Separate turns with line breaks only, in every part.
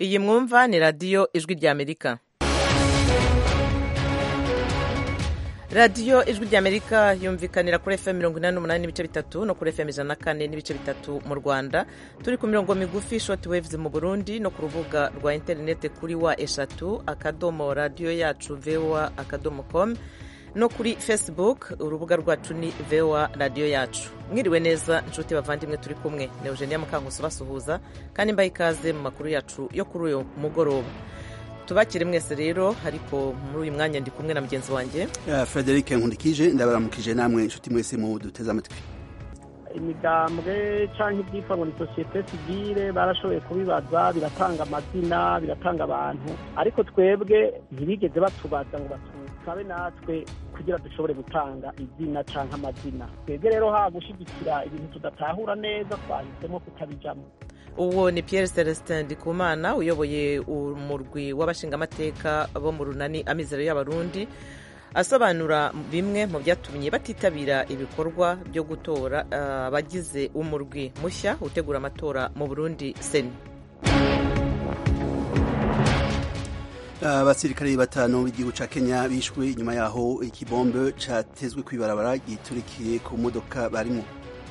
iyi mwumva ni radiyo ijwi ry'amerika. radiyo ijwi ry'amerika yumvikanira kuri FM 88 n'ibice bitatu no kuri FM 104 n'ibice bitatu mu Rwanda. Turi ku mirongo migufi short waves mu Burundi no ku rubuga rwa interinete kuri wa3 radio yacu voa.com no kuri Facebook urubuga rwacu ni VOA radio yacu. Mwiriwe neza nshuti bavandimwe, turi kumwe na Eugenia Mukankusi basuhuza kandi mbaye ikaze mu makuru yacu yo kuri uyu mugoroba. Tubakire mwese rero, ariko muri uyu mwanya ndi kumwe na mugenzi wanjye
Frederic Nkundikije. Ndabaramukije namwe nshuti mwese mu duteze amatwi.
Imigambwe canke ibyitwa ni societe civile barashoboye kubibaza, biratanga amazina, biratanga abantu, ariko twebwe ntibigeze batubaza ngo batusabe natwe kugira dushobore gutanga izina canke amazina. Twebwe rero gushigikira ibintu tudatahura neza twahisemo kutabijamo.
Uwo ni Pierre Celestin Ndikumana uyoboye umurwi w'abashingamateka bo mu runani Amizero y'Abarundi, asobanura bimwe mu byatumye batitabira ibikorwa byo gutora abagize umurwi mushya utegura amatora mu Burundi Seni.
Abasirikare batanu b'igihugu ca Kenya bishwe inyuma yaho ikibombe catezwe kwibarabara giturikiye ku modoka barimo.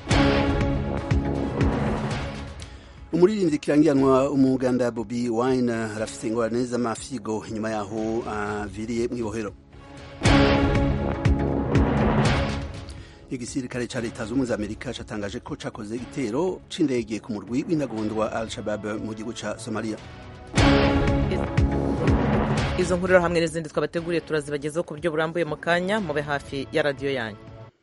Umuririmbyi kirangiranwa umuganda Bobi Wine arafise ingorane z'amafigo inyuma yaho aviriye mw'ibohero. Igisirikare ca leta z'ubumwe za Amerika catangaje ko cakoze igitero c'indege ku murwi w'intagondwa Al-Shabaab mu gihugu ca Somalia.
Izo nkuru hamwe n'izindi twabateguriye turazibagezaho ku buryo burambuye mu kanya, mube hafi ya radio yanyu.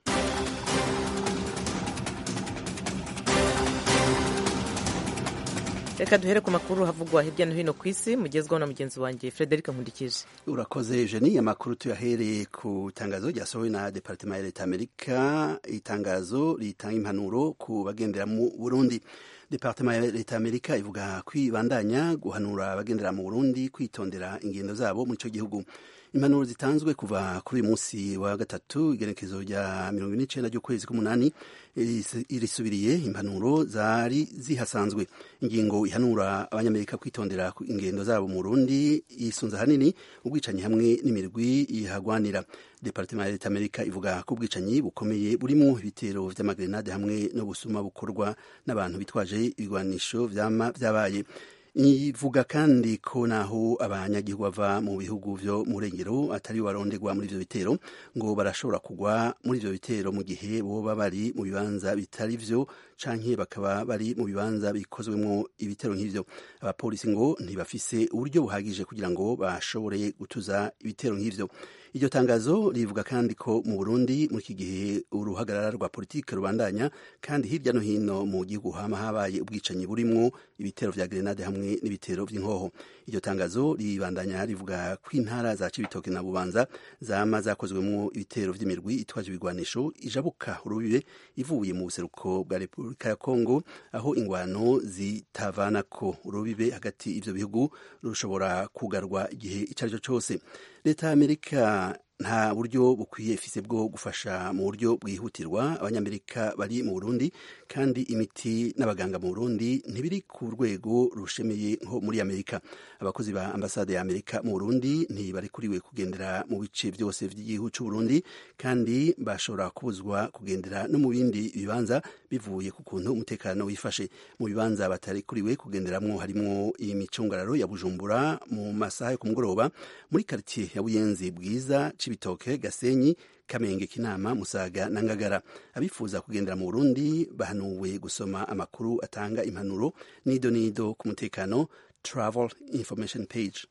Reka duhere ku makuru havugwa hirya no hino ku isi, mugezwaho na mugenzi wanjye Frederic Nkundikije.
Urakoze Eugenie. Amakuru tuyahereye ku tangazo ryasohowe na Departement ya Leta Amerika, itangazo ritanga impanuro ku bagendera mu Burundi. Departement ya Leta Amerika ivuga kwibandanya guhanura abagendera mu Burundi kwitondera ingendo zabo muri ico gihugu. Impanuro zitanzwe kuva kuri uyu munsi wa gatatu igenekezo rya 29 ry'ukwezi k'umunani irisubiriye impanuro zari zihasanzwe. Ingingo ihanura abanyamerika kwitondera ingendo zabo mu Burundi isunza hanini ubwicanyi hamwe n'imirwi ihagwanira. Departement ya Leta Amerika ivuga ko ubwicanyi bukomeye burimo ibitero vy'amagrenade hamwe no busuma bukorwa n'abantu bitwaje ibigwanisho vyabaye. Ivuga kandi ko naho abanyagihugu bava mu bihugu vyo mu rengero atari barondegwa muri ivyo bitero, ngo barashobora kugwa muri ivyo bitero mu gihe boba bari mu bibanza bitari vyo canke bakaba bari mu bibanza bikozwemwo ibitero nk'ivyo. Abapolisi ngo ntibafise uburyo buhagije kugira ngo bashobore gutuza ibitero nk'ivyo. Iryo tangazo rivuga kandi ko mu Burundi muri iki gihe uruhagarara rwa politike rubandanya, kandi hirya no hino mu gihugu hama habaye ubwicanyi burimwo ibitero vya grenade hamwe n'ibitero vy'inkoho. Iryo tangazo ribandanya rivuga ko intara za Cibitoke na Bubanza zama zakozwemwo ibitero vy'imirwi itwaje ibigwanisho ijabuka urubibe ivuye mu buseruko bwa Repubulika ya Kongo, aho ingwano zitavanako. Urubibe hagati ivyo bihugu rushobora kugarwa igihe icarico cose. Leta ya Amerika nta buryo bukwiye ifise bwo gufasha mu buryo bwihutirwa abanyamerika bari mu Burundi, kandi imiti n'abaganga mu Burundi ntibiri ku rwego rushemeye nko muri Amerika. Abakozi ba ambasade ya Amerika mu Burundi ntibarikuriwe kugendera mu bice byose vy'igihugu c'u Burundi, kandi bashobora kubuzwa kugendera no mu bindi bibanza bivuye ku kuntu umutekano wifashe. Mu bibanza batarikuriwe kugenderamwo harimwo imicungararo ya Bujumbura mu masaha yo ku mugoroba, muri quartier ya Buyenzi, Bwiza, Cibitoke, Gasenyi, Kamenge, Kinama, Musaga na Ngagara. Abifuza kugendera mu Burundi bahanuwe gusoma amakuru atanga impanuro nido ku mutekano, travel information page.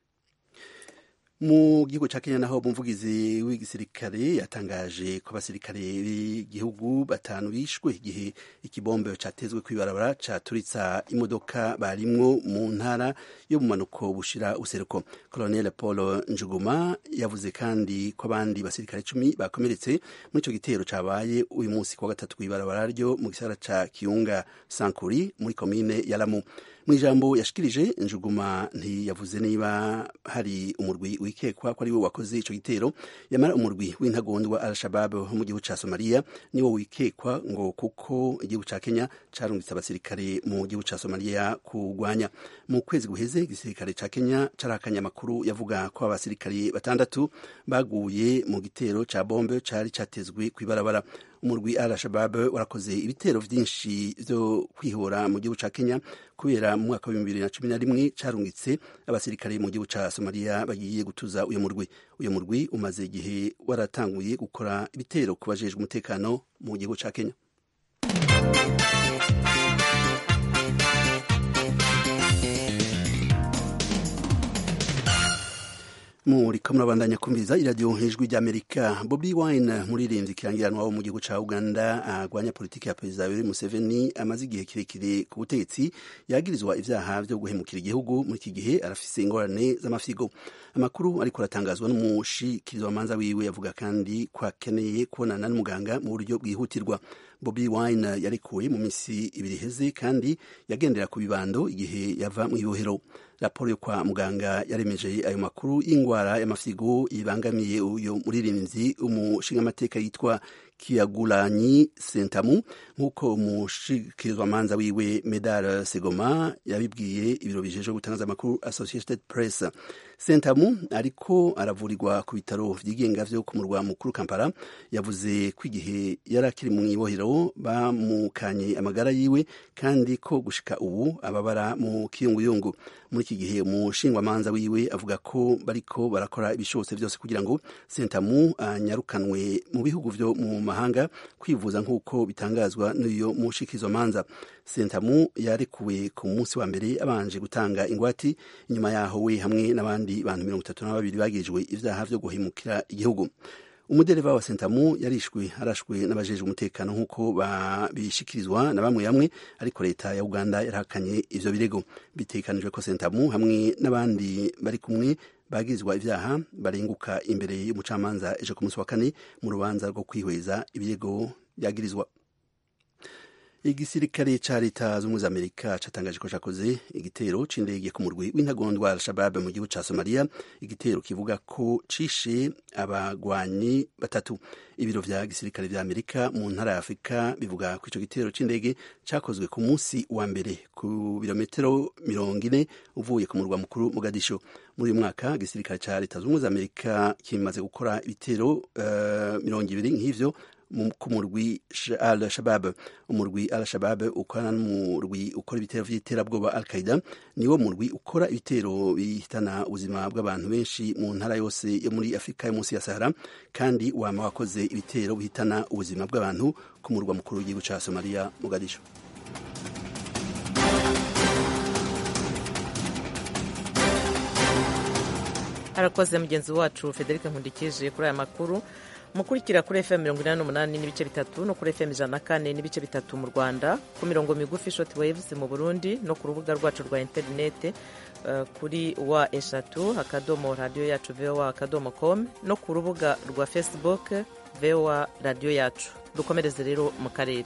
Mu gihugu ca Kenya naho umuvugizi w'igisirikare yatangaje ko abasirikare b'igihugu batanu bishwe igihe ikibombe catezwe kwibarabara caturitsa imodoka barimwo mu ntara yo mu manuko bushira useruko. Colonel Paul Njuguma yavuze kandi ko abandi basirikare 10 bakomeretse muri ico gitero cabaye uyu munsi kwa gatatu kwibarabara ryo mu gisagara ca Kiunga Sankuri muri komine ya Lamu. Mu ijambo yashikirije, Njuguma ntiyavuze niba hari umurwi wikekwa ko ari we wakoze ico gitero, yamara umurwi w'intagondwa Al-Shabaab mu gihugu ca Somalia niwo wikekwa ngo kuko igihugu ca Kenya carungitse abasirikare mu gihugu ca Somalia kugwanya. Mu kwezi guheze igisirikare ca Kenya carakanye amakuru yavuga ko abasirikare 6 baguye mu gitero ca bombe cari catezwe kw'ibarabara. Umurwi Al-Shabaab warakoze ibitero vyinshi vyo kwihora mu gihugu ca Kenya kubera mu mwaka wa 2011 carungitse abasirikare mu gihugu ca Somalia bagiye gutuza uyo murwi. Uyo murwi umaze igihe waratanguye gukora ibitero ku bajejwe umutekano mu gihugu ca Kenya. Muriko murabandanya kumviriza iradiyo Ijwi ry'Amerika. Bobi Wine, muririmbyi kirangiranwa wo mu gihugu ca Uganda agwanya politiki ya Perezida Yoweri Museveni amaze igihe kirekire ku butegetsi, yagirizwa ivyaha vyo guhemukira igihugu. Muri iki gihe arafise ingorane z'amafigo. Amakuru ariko aratangazwa n'umushikirizamanza wiwe yavuga kandi ko akeneye kubonana n'umuganga mu buryo bwihutirwa. Bobi Wine yarekuwe mu misi 2 iheze kandi yagendera ku bibando igihe yava mu ibohero. Raporo yo kwa muganga yaremeje ayo makuru y'ingwara y'amafigo ibangamiye uyo muririmbyi umushingamateka yitwa Kyagulanyi Ssentamu, nk'uko umushikirizwamanza wiwe Medard Segoma yabibwiye ibiro bijejwe gutangaza amakuru Associated Press. Ssentamu ariko aravurirwa ku bitaro vyigenga vyo ku murwa mukuru Kampala. Yavuze ko igihe yarakiri mu ibohero bamukanye amagara yiwe kandi ko gushika ubu ababara mu kiyunguyungu. Muri iki gihe umushingwamanza wiwe avuga ko bariko barakora ibishobotse vyose kugira ngo Ssentamu anyarukanwe mu bihugu vyo mu mahanga kwivuza nk'uko bitangazwa n'uyo mushikirizamanza. Ssentamu yarekuwe ku munsi wa mbere abanje gutanga ingwati. Inyuma yaho we hamwe n'abandi bantu 32 bagirijwe ivyaha vyo guhemukira igihugu. Umudereva wa Ssentamu arashwe n'abajejwe umutekano nk'uko babishikirizwa na bamwe, ariko leta ya Uganda yarahakanye ivyo birego. Bitekanijwe ko Ssentamu hamwe n'abandi bari kumwe bagirizwa ivyaha barenguka imbere y'umucamanza ejo ku munsi wa 4 mu rubanza rwo kwihweza ibirego byagirizwa. Igisirikare ca leta z'ubumwe za Amerika catangaje ko cakoze igitero c'indege ku murwi w'intagondwa Al-Shabaab mu gihugu ca Somalia, igitero kivuga ko cishe abagwanyi 3. Ibiro vya gisirikare vya Amerika mu ntara ya Afrika bivuga ko ico gitero c'indege cakozwe ku munsi wa mbere ku birometero 40 uvuye ku murwa mukuru Mogadishu. Muri uyu mwaka igisirikare ca leta z'ubumwe za Amerika kimaze gukora ibitero 20 nk'ivyo ku murwi Al-Shabaab. Umurwi Al-Shabaab ukorana n'umurwi ukora ibitero vy'iterabwoba Al-Qaeda, niwo murwi ukora ibitero bihitana ubuzima bw'abantu benshi mu ntara yose yo muri Afrika yo munsi ya Sahara, kandi wama wakoze ibitero bihitana ubuzima bw'abantu ku murwa mukuru w'igihugu ca Somalia Mogadishu.
Arakoze mugenzi wacu Frederic Nkundikije kuri aya makuru. Mukurikira kuri FM 88 n'ibice 3 no kuri FM 104 n'ibice 3 mu Rwanda, ku mirongo migufi short waves mu Burundi, no ku rubuga rwacu rwa internet kuri wa eshatu akadomo radio yacu voa.com, no ku rubuga rwa Facebook voa radio yacu. Dukomereze rero mu karere.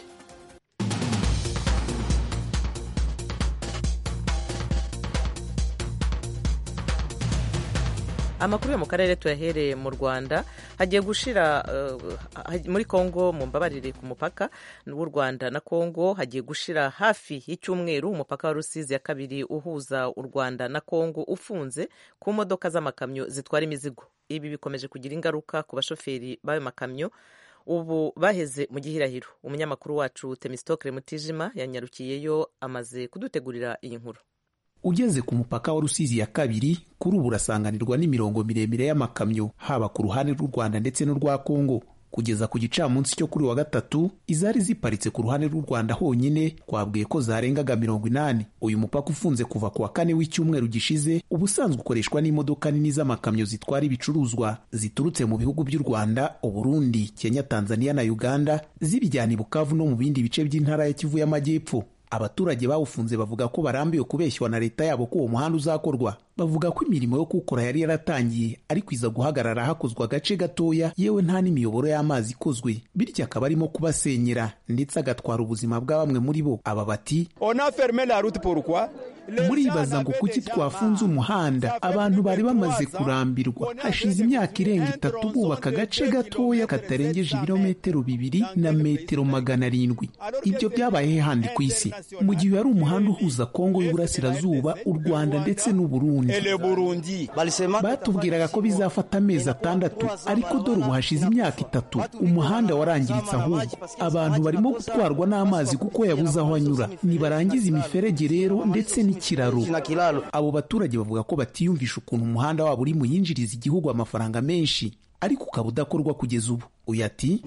Amakuru yo mu karere tuyahereye mu Rwanda. Hagiye gushira muri Kongo, mu mbabarire, ku mupaka w'u Rwanda na Kongo hagiye gushira hafi y'icyumweru umupaka wa Rusizi ya kabiri uhuza u Rwanda na Kongo ufunze ku modoka z'amakamyo zitwara imizigo. Ibi bikomeje kugira ingaruka ku bashoferi b'ayo makamyo ubu baheze mu gihirahiro. Umunyamakuru wacu Temistokle Mutijima yanyarukiyeyo amaze kudutegurira iyi nkuru.
Ugeze ku mupaka wa Rusizi ya kabiri, kuri ubu urasanganirwa n'imirongo miremire y'amakamyo haba ku ruhande rw'u Rwanda ndetse n'urwa Kongo. Kugeza ku gicamunsi cyo kuri wa gatatu, izari ziparitse ku ruhande rw'u Rwanda honyine twabwiye ko zarengaga 80. Uyu mupaka ufunze kuva ku wa 4 w'icyumweru gishize, ubusanzwe ukoreshwa n'imodoka nini z'amakamyo zitwara ibicuruzwa ziturutse mu bihugu by'u Rwanda, Uburundi, Kenya, Tanzania na Uganda, zibijyana i Bukavu no mu bindi bice by'intara ya Kivu y'Amajyepfo. Abaturage bawufunze bavuga ko barambiwe kubeshywa na leta yabo ko uwo muhanda uzakorwa. Bavuga ko imirimo yo kuwukora yari yaratangiye, ariko iza guhagarara hakozwe agace gatoya, yewe nta n'imiyoboro y'amazi ikozwe, bityo akaba arimo kubasenyera ndetse agatwara ubuzima bwa bamwe muri bo. Aba bati:
On a fermé la route pourquoi?
muribaza ngo kuki twafunze umuhanda? Abantu bari bamaze kurambirwa. Hashize imyaka irenga 3 bubaka agace gatoya katarengeje ibirometero 2 na metero 700. Ibyo byabaye handi ku isi mu gihe yari umuhanda uhuza Kongo y'Uburasirazuba, u Rwanda ndetse n'u Burundi. Batubwiraga ko bizafata amezi 6, ariko dore ubu hashize imyaka 3 umuhanda warangiritse. Ahubwo abantu barimo gutwarwa n'amazi kuko yabuze aho anyura. Nibarangiza imiferege rero ndetse n'ikiraro. Abo baturage bavuga ko batiyumvisha ukuntu umuhanda wabo uri muyinjiriza igihugu amafaranga menshi, ariko ukaba udakorwa kugeza ubu. Uyu ati,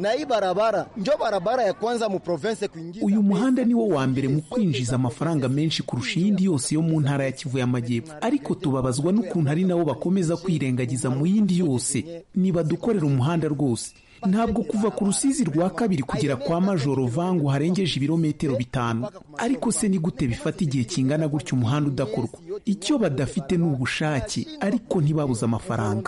uyu muhanda ni wo wa mbere mu kwinjiza amafaranga menshi kurusha iyindi yose yo mu ntara ya Kivu y'Amajyepfo, ariko tubabazwa n'ukuntu ari nabo bakomeza kwirengagiza mu yindi yose. Nibadukorera umuhanda rwose. Ntabwo kuva ku Rusizi rwa kabiri kugera kwa Majoro Vangu harengeje ibirometero 5, ariko se ni gute bifata igihe kingana gutyo umuhanda udakorwa? Icyo badafite ni ubushake, ariko ntibabuze amafaranga.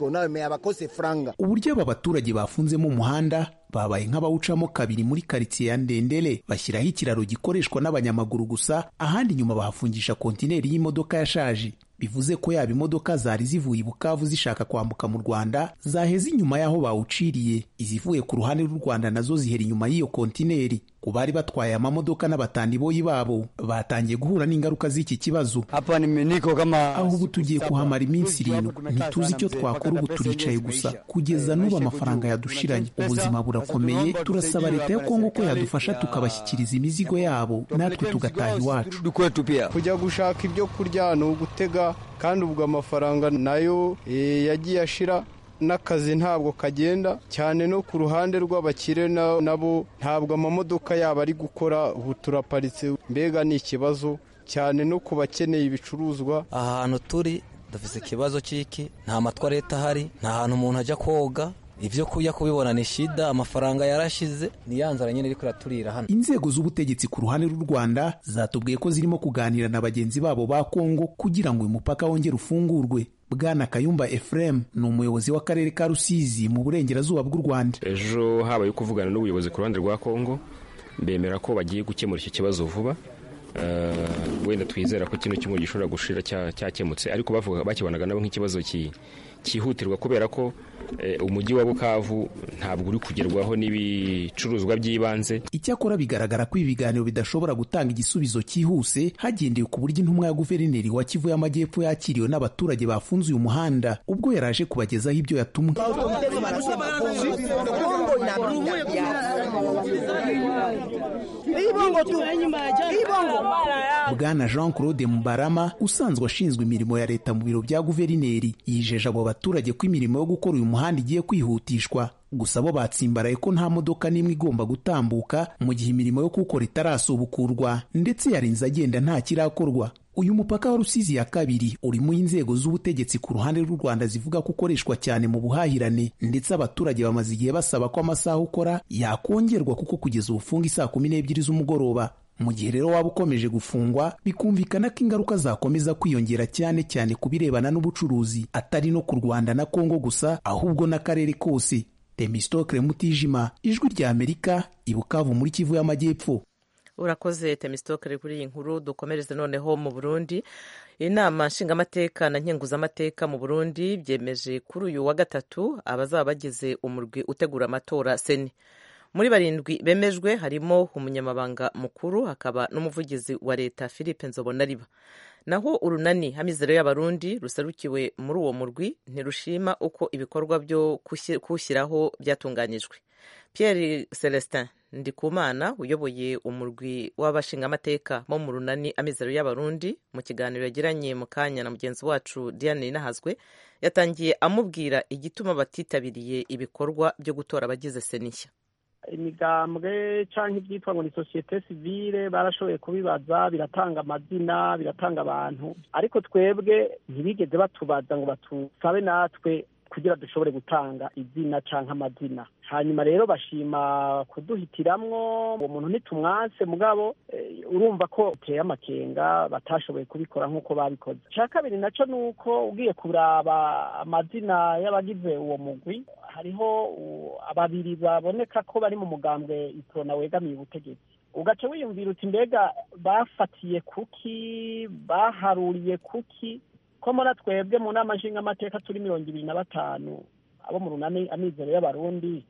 Uburyo aba baturage bafunzemo umuhanda babaye nk'abawucamo kabiri muri karitsiye ya Ndendele, bashyiraho ikiraro gikoreshwa n'abanyamaguru gusa, ahandi nyuma bahafungisha kontineri y'imodoka yashaje. Bivuze ko yaba imodoka zari zivuye Bukavu zishaka kwambuka mu Rwanda zaheze inyuma y'aho bawuciriye, izivuye ku ruhande rw'u Rwanda nazo zihera inyuma y'iyo kontineri. Ku bari batwaye amamodoka n'abatandiboyi babo batangiye guhura n'ingaruka z'iki kibazo. Aho ubu tugiye kuhamara iminsi 7, ntituzi icyo twakora. Ubu turicaye gusa kugeza n'ubu amafaranga yadushiranye. Ubuzima burakomeye. Turasaba leta ya Kongo ko yadufasha tukabashyikiriza imizigo yabo, natwe tugataha iwacu.
Kujya gushaka ibyo kurya no gutega, kandi ubwo amafaranga nayo yagiye ashira, n'akazi ntabwo kagenda cyane. No ku ruhande rw'abakire nabo ntabwo amamodoka yabo ari gukora. Ubu turaparitse, mbega ni ikibazo cyane. No ku bakeneye ibicuruzwa,
ahantu turi dufise ikibazo cy'iki, nta matwa leta ahari, nta hantu umuntu ajya koga, ivyo kujya kubibona ni shida, amafaranga yarashize, ni yanzara nyene iriko raturira hano.
Inzego z'ubutegetsi ku ruhande rw'u Rwanda zatubwiye ko zirimo kuganira na bagenzi babo ba Kongo kugira ngo uyu mupaka wongere ufungurwe. Bwana Kayumba Ephraim ni umuyobozi w'akarere ka Rusizi mu burengerazuba bw'u Rwanda.
Ejo habaye kuvugana n'ubuyobozi ku ruhande rwa Kongo, bemera ko bagiye gukemura iki kibazo vuba. Wenda twizera ko kino kimwe gishobora gushira cyakemutse, ariko bakibanaga nabo nk'ikibazo cyihutirwa kubera ko umujyi wa Bukavu ntabwo uri kugerwaho n'ibicuruzwa by'ibanze.
Icyakora bigaragara ko ibiganiro bidashobora gutanga igisubizo cyihuse hagendewe ku buryo intumwa ya guverineri wa Kivu y'Amajyepfo yakiriwe n'abaturage bafunze uyu muhanda ubwo yaraje kubagezaho ibyo yatumwe. Bwana Jean Claude Mubarama usanzwe ashinzwe imirimo ya leta mu biro bya guverineri yijeje abo baturage ko imirimo yo gukora uyu muhanda igiye kwihutishwa. Gusa bo batsimbaraye ko nta modoka n'imwe igomba gutambuka mu gihe imirimo yo kuwukora itarasubukurwa, ndetse yarinze agenda nta kirakorwa. Uyu mupaka wa Rusizi ya kabiri urimo inzego z'ubutegetsi ku ruhande rw'u Rwanda zivuga ko ukoreshwa cyane mu buhahirane, ndetse abaturage bamaze igihe basaba ko amasaha ukora yakongerwa kuko kugeza ubufunga isaa 12 z'umugoroba. Mu gihe rero waba ukomeje gufungwa, bikumvikana ko ingaruka zakomeza kwiyongera cyane cyane ku birebana n'ubucuruzi, atari no ku Rwanda na Kongo gusa, ahubwo n'akarere kose. Temistokle Mutijima, Ijwi rya Amerika, i Bukavu muri Kivu y'Amajyepfo.
Urakoze Temistokle kuri iyi nkuru. Dukomereze noneho mu Burundi. Inama nshingamateka na nkenguzamateka mu Burundi byemeje kuri uyu wa gatatu abazaba bagize umurwi utegura amatora seni. Muri 7 bemejwe harimo umunyamabanga mukuru hakaba n'umuvugizi wa leta Philippe Nzobonariba. Naho urunani Amizero y'Abarundi ruserukiwe muri uwo murwi ntirushima uko ibikorwa byo kushyiraho byatunganyijwe. Pierre Celestin Ndikumana uyoboye umurwi w'abashingamateka bo mu runani Amizero y'Abarundi mu kiganiro yagiranye mu kanya na mugenzi wacu Diane Nahazwe yatangiye amubwira igituma batitabiriye ibikorwa byo gutora abagize senishya.
Imigambwe canke ibyitwa ngo ni societe civile barashoboye kubibaza, biratanga amazina, biratanga abantu, ariko twebwe ntibigeze batubaza ngo batusabe natwe kugira dushobore gutanga izina canke amazina. Hanyuma rero bashima kuduhitiramwo uwo muntu nitumwase, mugabo urumva ko uteye amakenga batashoboye kubikora nk'uko babikoze. Cya kabiri naco nuko ugiye kuraba amazina y'abagize uwo mugwi, hariho 2 baboneka ko bari mu mugambwe Iprona wegamiye ubutegetsi. ugaca wiyumvira uti mbega bafatiye kuki, baharuriye kuki, ko muri twebwe mu nama nshingamateka turi 25 abo mu runani amizero y'abarundi,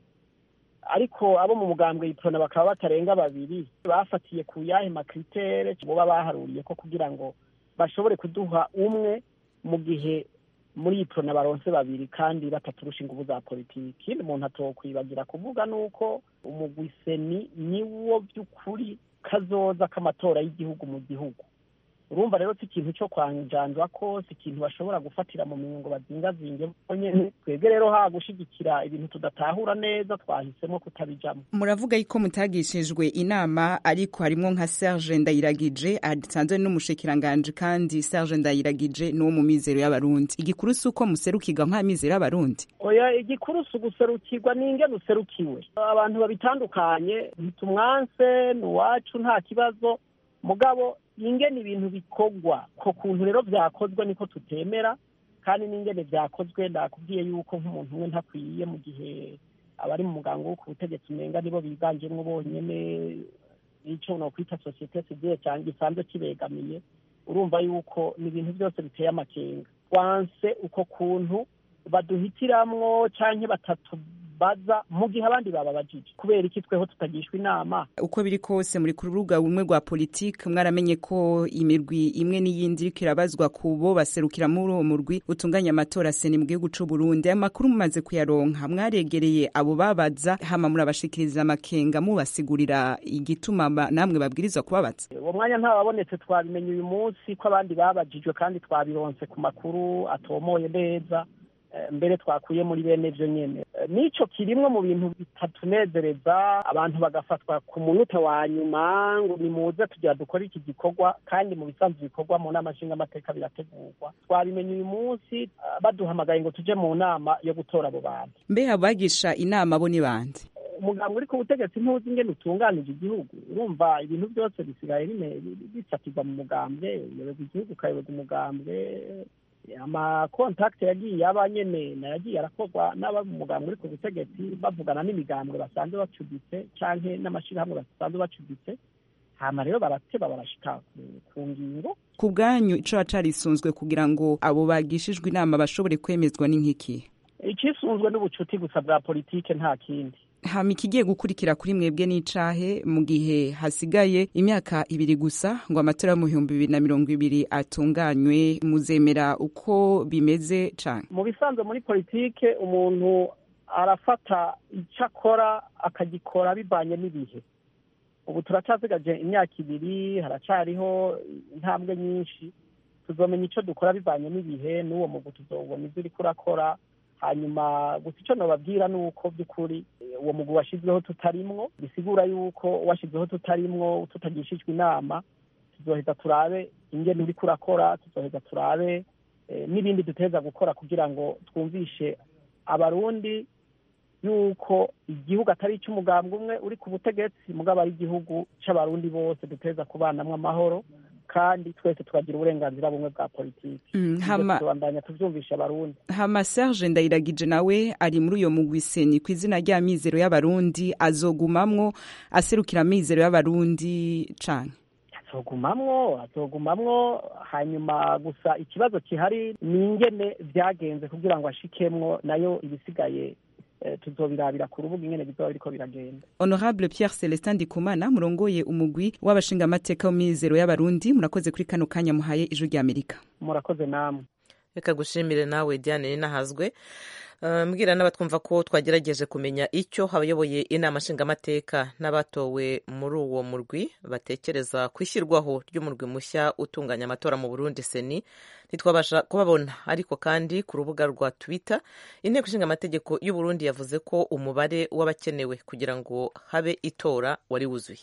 ariko abo mu mugambwe yiprona bakaba batarenga 2, bafatiye ku yahe makritere boba baharuriye ko kugira ngo bashobore kuduha umwe mu gihe muri yiprona baronse 2 kandi bataturusha inguvu za politiki. Umuntu atokwibagira kuvuga nuko umugwiseni niwo by'ukuri kazoza k'amatora y'igihugu mu gihugu. Urumva rero si ikintu cyo kwanjanjwa ko si ikintu bashobora gufatira mu mingo bazingazinge nyene. Twebwe rero ha gushigikira ibintu tudatahura neza twahisemo kutabijamo.
Muravuga yuko mutagishijwe inama, ariko harimo nka Serge Ndayiragije asanzwe n'umushikiranganje, kandi Serge Ndayiragije n'uwo mu mizero y'abarundi. Igikuru suko muserukirwa nka mizero y'abarundi?
Oya, igikuru suguserukirwa ninge duserukiwe. Abantu babitandukanye, ntumwanse n'uwacu nta kibazo, mugabo ingene ibintu bikogwa ko kuntu rero vyakozwe niko tutemera, kandi n'ingene vyakozwe ndakubwiye yuko nk'umuntu umwe ntakwiye mu gihe abari mu mugango wo kubutegetsi umenga nibo biganjemwo bonyene ico no kwita societe civile cyangwa isanzwe kibegamiye. Urumva yuko ni ibintu byose biteye amakenga. Wanse uko kuntu baduhitiramwo canke batatubaza mu gihe abandi baba bajije, kubera iki tweho tutagishwa inama?
Uko biri kose muri ku rubuga rumwe rwa politike mwaramenye ko imirwi imwe n'iyindi iriko irabazwa kubo baserukira muri uwo murwi utunganya amatora seni mu gihugu c'u Burundi. Amakuru mumaze kuyaronka, mwaregereye abo babaza hama murabashikiriza amakenga mubasigurira igituma namwe babwirizwa kubabaza?
Uwo mwanya ntababonetse, twabimenye uyu munsi ko abandi babajijwe kandi twabironse ku makuru atomoye neza, mbere twakuye muri bene byo nyene. Nico kirimwe mu bintu bitatunezereza, abantu bagafatwa ku munota wa nyuma ngo nimuze tugira dukora iki gikorwa, kandi mu bisanzwe bikorwa mu nama nshingamateka birategurwa. Twabimenye uyu munsi baduhamagaye ngo tuje mu nama yo gutora abo bantu.
Mbe abagisha inama bo ni bande?
Umugambwe uri ku butegetsi ntuzi ingene utunganije igihugu. Urumva ibintu byose bisigaye bifatirwa mu mugambwe, uyoboza igihugu ukayoboza umugambwe. Amakontakte yagiye abanyene nayagiye arakorwa n'aba mu mugambwe uri ku butegetsi bavugana n'imigambwe basanzwe bacuditse canke n'amashirahamwe basanzwe bacuditse, hama rero barateba barashika ku ngingo.
Ku bwanyu ico acarisunzwe kugira ngo abo bagishijwe inama bashobore kwemezwa n'inkiki?
Ikisunzwe n'ubucuti gusa bwa politike nta kindi.
Hama ikigiye gukurikira kuri mwebwe n'icahe mu gihe hasigaye imyaka 2 gusa ngo amatora mu 2020 atunganywe? Muzemera uko bimeze canke? Mu
bisanzwe muri politike umuntu arafata icakora akagikora bivanye n'ibihe. Ubu turacasigaje imyaka 2, haracariho intambwe nyinshi, tuzomenya ico dukora bivanye n'ibihe, n'uwo mugu tuzobona ivyo uri kurakora. Hanyuma gusa icyo nababwira nuko by'ukuri uwo mugwi washizweho tutarimwo, bisigura yuko washizweho tutarimwo, tutagishijwe inama, tuzoheza turabe ingene uri kurakora, tuzoheza turabe n'ibindi duteza gukora kugira ngo twumvishe abarundi yuko igihugu atari icy'umugambwe umwe uri ku butegetsi, mugabo ari igihugu c'abarundi bose duteza kubanamwo amahoro, kandi twese tukagira uburenganzira bumwe bwa politiki. Tubandanya tuvyumvisha abarundi.
Hama Serge Ndayiragije nawe ari muri uyo mugwi seni ku izina rya mizero y'abarundi, azogumamwo aserukira mizero y'abarundi canke? Azogumamwo. Hanyuma gusa ikibazo kihari ni ingene vyagenze kugira ngo ashikemwo, nayo ibisigaye tuzobirabira ku rubuga ingene bizoba biriko biragenda. Honorable Pierre Celestin Ndikumana, murongoye umugwi w'abashinga amateka w'imizero y'abarundi, murakoze kuri kano kanya muhaye ijwi ry'Amerika.
Murakoze namwe.
Reka gushimire nawe Diane Ninahazwe. Mbwira n'abatwumva ko twagerageje kumenya icyo abayoboye inama nshingamateka n'abatowe muri uwo murwi batekereza kwishyirwaho ry'umurwi mushya utunganya amatora mu Burundi seni. Ntitwabasha kubabona, ariko kandi ku rubuga rwa Twitter inteko ishinga amategeko y'u Burundi yavuze ko umubare w'abakenewe kugira ngo habe itora wari wuzuye.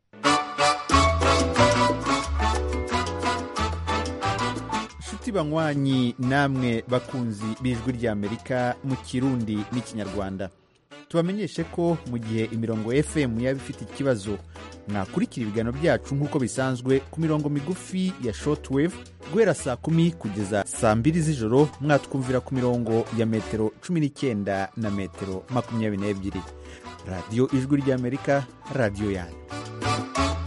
Banywanyi namwe bakunzi b'ijwi ry'Amerika mu Kirundi n'Ikinyarwanda, tubamenyeshe ko mu gihe imirongo FM yaba ifite ikibazo, mwakurikira ibiganiro byacu nk'uko bisanzwe ku mirongo migufi ya shortwave guhera saa 10 kugeza saa 2 z'ijoro. Mwatwumvira ku mirongo ya metero 19 na metero 22. Radio Ijwi ry'Amerika, radio yanyu.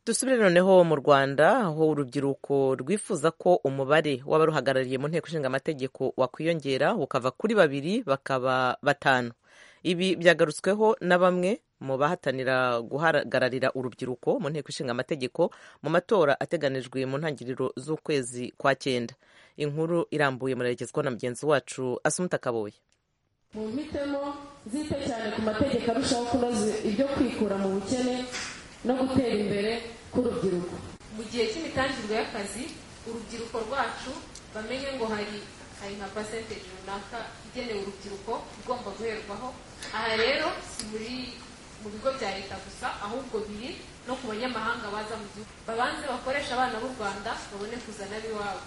dusubire noneho mu Rwanda aho urubyiruko rwifuza ko umubare w'abaruhagarariye mu nteko ishinga amategeko wakwiyongera ukava kuri 2 bakaba 5. Ibi byagarutsweho na bamwe mu bahatanira guhagararira urubyiruko mu nteko ishinga amategeko mu matora ateganijwe mu ntangiriro z'ukwezi kwa 9. Inkuru irambuye muragezwa na mugenzi wacu Asumta Kaboye.
Mu mpitemo zite cyane ku mategeko arushaho kunoza ibyo kwikura mu bukene no gutera imbere k'urubyiruko.
Mu gihe cy'imitangirwe y'akazi urubyiruko rwacu bamenye ngo hari nka percentage runaka igenewe urubyiruko igomba guherwaho. Aha rero si mu bigo bya leta gusa ahubwo biri no ku banyamahanga baza mu gihugu, babanze bakoresha abana b'u Rwanda babone kuzana biwabo.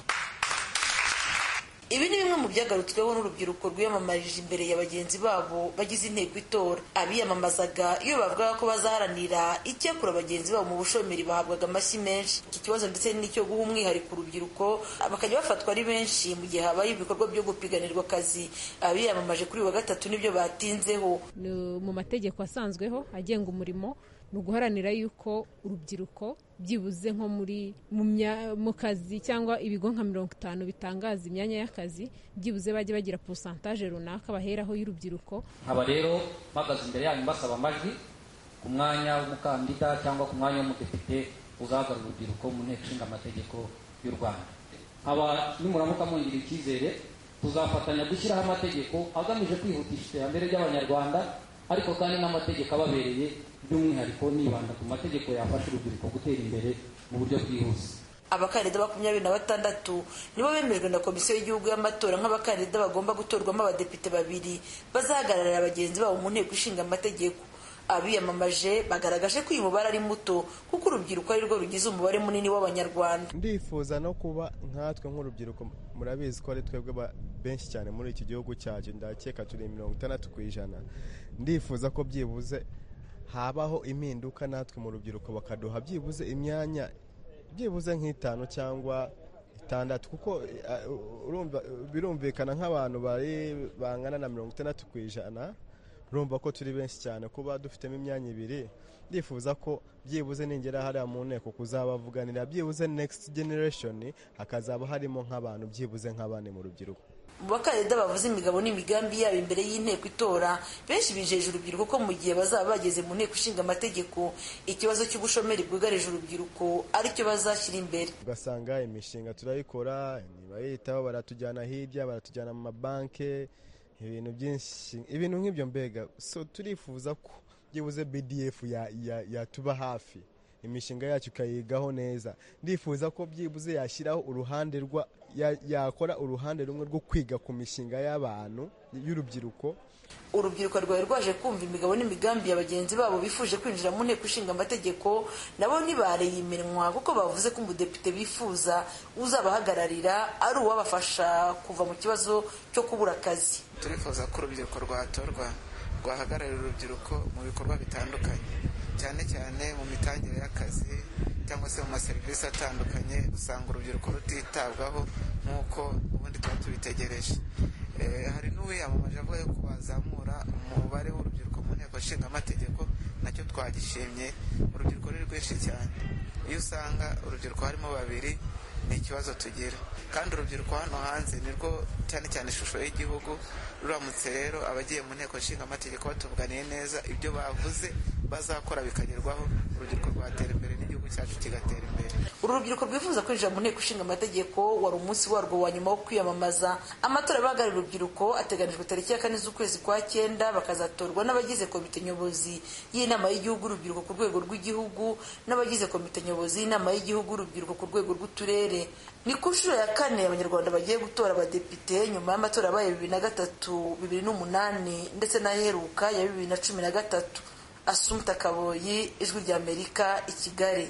Ibi ni bimwe mu byagarutsweho n'urubyiruko rwiyamamarije imbere ya bagenzi babo bagize inteko itora. Abiyamamazaga iyo bavugaga ko bazaharanira icyakura bagenzi babo mu bushomeri bahabwaga amashyi menshi. Iki kibazo ndetse n'icyo guha umwihariko urubyiruko bakajya bafatwa ari benshi mu gihe habaye ibikorwa byo gupiganirwa akazi. Abiyamamaje kuri wa gatatu nibyo batinzeho.
Mu mategeko asanzweho agenga umurimo ni uguharanira yuko urubyiruko byibuze nko mu kazi cyangwa ibigo nka 50 bitangaza imyanya y'akazi byibuze bajye bagira pourcentage runaka baheraho y'urubyiruko.
Nkaba rero mpagaze imbere yanyu basaba amajwi ku mwanya w'umukandida cyangwa ku mwanya w'umudepite uzahagararira urubyiruko mu nteko ishinga amategeko y'u Rwanda. Aba nimuramuka mungira icyizere tuzafatanya gushyiraho amategeko agamije kwihutisha iterambere ry'abanyarwanda, ariko kandi n'amategeko ababereye by'umwihariko nibanda ku mategeko yafasha urubyiruko gutera imbere mu buryo bwihuse.
Abakandida 26 nibo bemejwe na Komisiyo y'Igihugu y'Amatora nk'abakandida bagomba gutorwamo abadepite 2 bazahagararira bagenzi babo mu nteko ishinga amategeko. Abiyamamaje bagaragaje ko uyu mubare ari muto kuko urubyiruko ari rwo rugize umubare munini w'abanyarwanda.
Ndifuza no kuba nkatwe nk'urubyiruko, murabizi ko ari twebwe benshi cyane muri iki gihugu cyacu, ndakeka turi 60%. Ndifuza ko byibuze habaho impinduka natwe mu rubyiruko bakaduha byibuze imyanya byibuze nk'itanu cyangwa 6, kuko birumvikana nk'abantu bangana na 60%. Urumva ko turi benshi cyane kuba dufitemo imyanya 2. Ndifuza ko byibuze ningera hariya mu nteko kuzabavuganira byibuze next generation hakazaba harimo nk'abantu byibuze nk'abane mu rubyiruko.
Mu bakandida bavuze imigabo n'imigambi yabo imbere y'inteko itora, benshi bijeje urubyiruko ko mu gihe bazaba bageze mu nteko ishinga amategeko ikibazo cy'ubushomeri bwugarije urubyiruko aricyo bazashyira imbere.
Ugasanga imishinga turayikora, nibayitaho baratujyana hirya, baratujyana mu mabanke, ibintu byinshi, ibintu nk'ibyo mbega. So turifuza ko byibuze BDF yatuba hafi, imishinga yacu kayigaho neza. Ndifuza ko byibuze yashyiraho uruhande yakora uruhande rumwe rwo kwiga ku mishinga y'abantu y'urubyiruko.
Urubyiruko rwawe rwaje kumva imigabo n'imigambi ya bagenzi babo bifuje kwinjira mu nteko ishinga amategeko, nabo ntibareye iminwa kuko bavuze ko umudepite bifuza uzabahagararira ari uwabafasha kuva mu kibazo cyo kubura akazi.
Turifuza ko urubyiruko rwatorwa rwahagararira urubyiruko mu bikorwa bitandukanye, cyane cyane mu mitangire y'akazi cyangwa se mu maserivisi atandukanye. Usanga urubyiruko rutitabwaho nk'uko ubundi tuba tubitegereje. Hari n'uwiyamamaje avuga ko bazamura umubare w'urubyiruko mu nteko ishinga amategeko, nacyo twagishimye. Urubyiruko ruri rwinshi cyane, iyo usanga urubyiruko harimo 2 ni ikibazo tugira. Kandi urubyiruko hano hanze nirwo cyane cyane ishusho y'igihugu. Ruramutse rero abagiye mu nteko ishinga amategeko batuvuganiye neza ibyo bavuze bazakora bikagerwaho, urubyiruko rwatera imbere n'igihugu cyacu kigatera imbere.
Uru rubyiruko rwifuza kwinjira mu nteko ishinga amategeko wari umunsi warwo wa nyuma wo kwiyamamaza. Amatora y'abahagararira urubyiruko ateganijwe tariki ya 4 z'ukwezi kwa 9, bakazatorwa n'abagize komite nyobozi y'inama y'igihugu urubyiruko ku rwego rw'igihugu n'abagize komite nyobozi y'inama y'igihugu urubyiruko ku rwego rw'uturere. Ni ku nshuro ya 4 abanyarwanda bagiye gutora abadepite nyuma y'amatora yabaye 2003, 2008 ndetse n'aheruka ya 2013. Asumta Kaboyi, Ijwi ry'Amerika, i Kigali.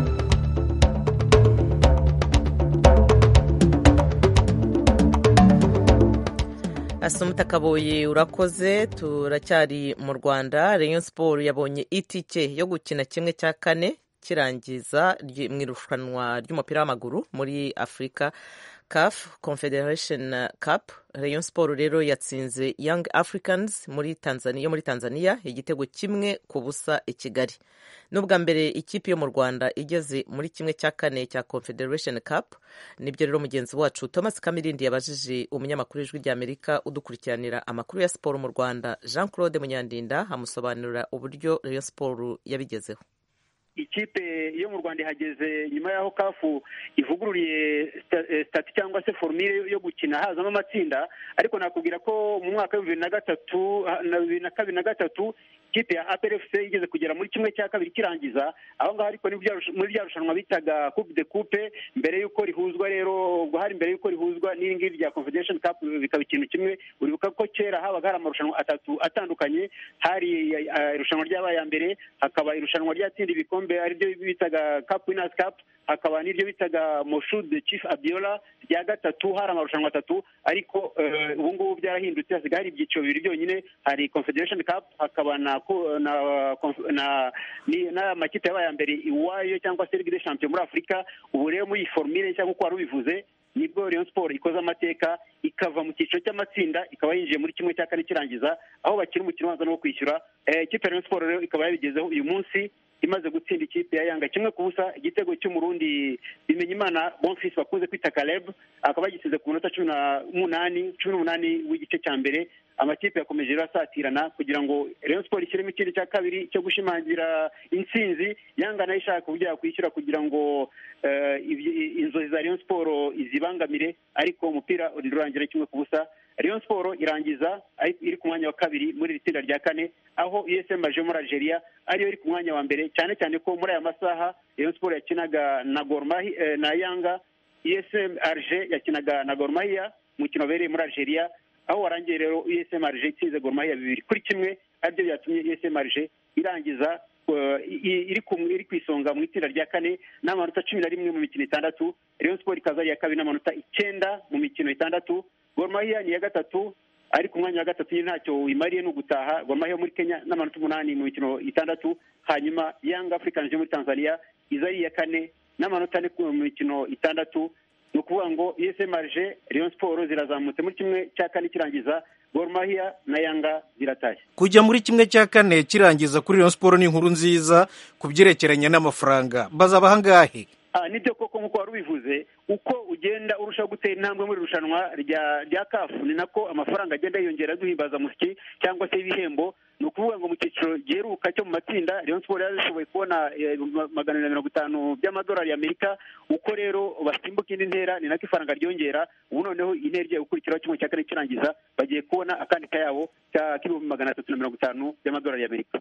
Asumta Kaboyi urakoze. Turacyari mu Rwanda. Rayon Sport yabonye itike yo gukina 1/4 kirangiza mu irushanwa ry'umupira w'amaguru muri Afurika CAF Confederation Cup, Rayon Sport rero yatsinze Young Africans muri Tanzania igitego 1-0 i Kigali. N'ubwa mbere ikipe yo mu Rwanda igeze muri 1/4 cya Confederation Cup. Nibyo rero mugenzi wacu Thomas Kamirindi yabajije umunyamakuru w'Ijwi ry'Amerika udukurikiranira amakuru ya siporo mu Rwanda Jean Claude Munyandinda amusobanurira uburyo Rayon Sport yabigezeho.
Ikipe yo mu Rwanda ihageze nyuma yaho kafu ivugururiye stati cyangwa se formule yo gukina hazamo amatsinda, ariko nakubwira ko mu mwaka wa 2023 ikipe ya APRFC igeze kugera muri 1/2 kirangiza. Aho ngaho ariko muri bya rushanwa bitaga Coupe de Coupe, mbere yuko rihuzwa rero ubwo hari mbere yuko rihuzwa n'ingiri rya Confederation Cup bikaba ikintu kimwe. Uribuka ko kera habaga hari amarushanwa atatu atandukanye, hari irushanwa ry'abaya mbere, hakaba irushanwa ryatsinda ibikombe ari byo bitaga Cup Winners Cup, hakaba n'iryo bitaga Moshood Chief Abiola rya gatatu. Hari amarushanwa atatu, ariko ubu ngubu byarahindutse, hasigaye hari ibyiciro bibiri byonyine, hari Confederation Cup hakaba na makipe y'abaya mbere iwayo cyangwa se Ligue des Champions muri Afurika. Ubu rero muri formule cyangwa uko wari ubivuze, nibwo Rayon Sport ikoze amateka ikava mu cyiciro cy'amatsinda ikaba yinjiye muri 1/4 kirangiza, aho bakina umukino ubanza no kwishyura. Ikipe ya Rayon Sport rero ikaba yabigezeho uyu munsi, imaze gutsinda ikipe ya Yanga 1-0, igitego cy'umurundi Bimenyimana Bonfils bakunze kwita Caleb, akaba yagisize ku minota 18 w'igice cya mbere. Amakipe yakomeje rasatirana kugira ngo Rayon Sport ishyiremo ikindi cya kabiri cyo gushimangira intsinzi. Yanga nayo ishaka uburyo yakwishyura kugira ngo inzozi za Rayon Sport izibangamire, ariko umupira urangira 1-0. Rayon Sport irangiza iri ku mwanya wa kabiri muri itsinda rya kane, aho USM Alger muri Algeria ariyo iri ku mwanya wa mbere, cyane cyane ko muri aya masaha Rayon Sport yakinaga na Gor Mahia na Yanga. USM Alger yakinaga na Gor Mahia mukino wabereye muri Algeria, aho warangiye rero USM Alger itsinze Gor Mahia 2-1, aribyo byatumye USM Alger irangiza iri ku isonga mu itsinda rya kane n'amanota 11 mu mikino 6. Rayon Sport ikaza ya kabiri n'amanota 9 mu mikino 6. Gor Mahia ni ya gatatu, ari ku mwanya wa gatatu ntacyo wimariye no gutaha. Gor Mahia muri Kenya n'amanota 8 mu mikino 6. Hanyuma Young Africans muri Tanzania izari ya kane n'amanota 4 mu mikino 6. Ni ukuvuga ngo USM Alger, Rayon Sport zirazamutse muri 1/4 kirangiza, Gor Mahia na Yanga ziratashye.
Kujya muri 1/4 kirangiza kuri Rayon Sport ni inkuru nziza kubyerekeranye n'amafaranga. Bazaba hangahe?
Nibyo koko nkuko wari ubivuze, uko ugenda urushaho gutera intambwe muri rushanwa rya CAF ni nako amafaranga agenda yiyongera duhimbaza musiki cyangwa se ibihembo. Ni ukuvuga ngo mu cyiciro giheruka cyo mu matsinda Rayon Sport yashoboye kubona $450 by'amadolari y'Amerika. Uko rero basimbuka indi ntera ni nako ifaranga ryongera. Ubu noneho intera igiye gukurikiraho 1/4 kirangiza bagiye kubona akandi kayabo cya $350 by'amadolari y'Amerika.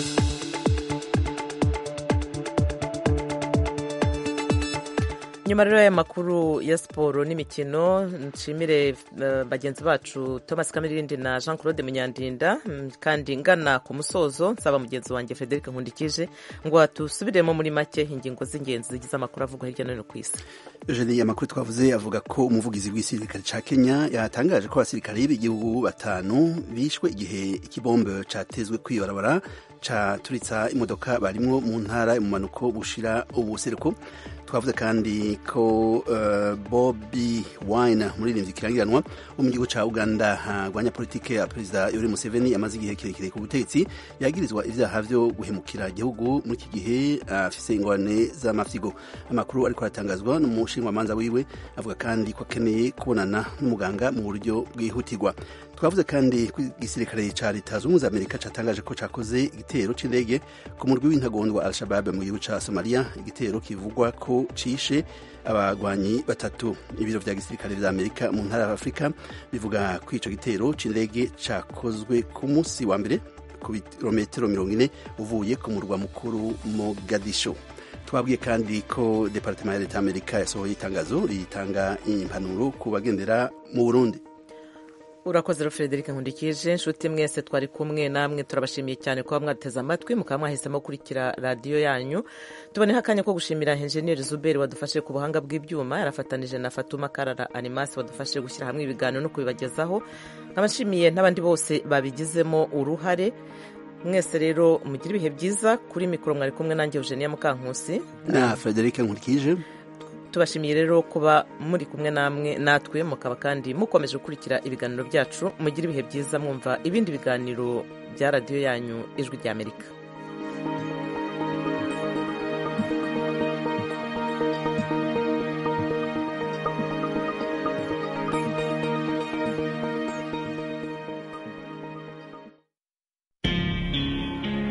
Nyuma rero y'amakuru ya siporo n'imikino, nshimire bagenzi bacu Thomas Kamirindi na Jean Claude Munyandinda, kandi ngana ku musozo nsaba mugenzi wanjye Frederic Nkundikije ngo atusubiremo muri make ingingo z'ingenzi zigize amakuru avugwa hirya no hino ku isi.
Eugenie, amakuru twavuze avuga ko umuvugizi w'igisirikare ca Kenya yatangaje ko abasirikare b'igihugu 5 bishwe igihe ikibombe catezwe kwibarabara caturitsa imodoka barimwo mu ntara mu manuko bushira ubuseruko. Twavuze kandi ko Bobi Wine umuririmbyi kirangiranwa wo mu gihugu ca Uganda gwanya politike ya Perezida Yoweri Museveni amaze igihe kirekire ku butegetsi yagirizwa ivyaha vyo guhemukira igihugu muri iki gihe afise ingorane z'amafyigo. Amakuru ariko aratangazwa n'umushingamanza wiwe avuga kandi ko akeneye kubonana n'umuganga mu buryo bwihutirwa. Twavuze kandi ko igisirikare ca Leta Zunze Ubumwe za Amerika catangaje ko cakoze igitero c'indege ku murwi w'intagondwa Al-Shabaab mu gihugu ca Somalia, igitero kivugwa ko cishe abagwanyi 3. Ibiro vya gisirikare vya Amerika mu ntara ya Afrika bivuga ko ico gitero c'indege cakozwe ku munsi wa mbere ku birometero 40 uvuye ku murwa mukuru Mogadishu. Twabwiye kandi ko Departement ya Leta Amerika yasohoye itangazo ritanga impanuro ku bagendera mu Burundi.
Urakoze Frederic Nkundikije. Nshuti mwese twari kumwe namwe turabashimiye cyane kuba mwateze amatwi mukaba mwahisemo kurikira radiyo yanyu. Tuboneho akanya ko gushimira Engineer Zuberi wadufashe ku buhanga bw'ibyuma, yarafatanije na Fatuma Karara Animasi wadufashe gushyira hamwe ibiganiro no kubibagezaho. Nkabashimiye n'abandi bose babigizemo uruhare. Mwese rero mugire ibihe byiza. Kuri mikoro mwari kumwe nanjye Eugenia Mukankusi
na Frederic Nkundikije.
tubashimiye rero kuba muri kumwe natwe mukaba kandi mukomeje gukurikira ibiganiro byacu. Mugire ibihe byiza mwumva ibindi biganiro bya radiyo yanyu Ijwi ry'Amerika.